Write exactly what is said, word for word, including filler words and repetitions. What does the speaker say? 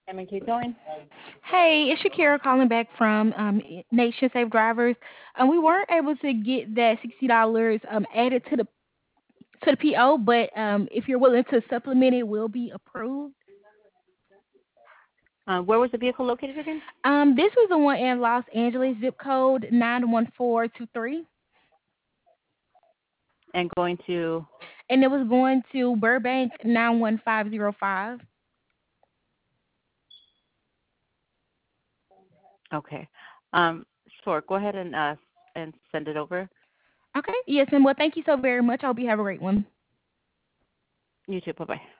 M and K Towing. Hey, it's Shakira calling back from um, Nation Safe Drivers. Um, we weren't able to get that sixty dollars um, added to the to the P O, but um, if you're willing to supplement it, will be approved. Uh, where was the vehicle located again? Um, this was the one in Los Angeles, zip code nine one four two three, And going to, and it was going to Burbank nine one five zero five. okay. Um, sure, go ahead and, uh, and send it over. Okay, yes, and well, thank you so very much. I hope you have a great one. You too, bye-bye.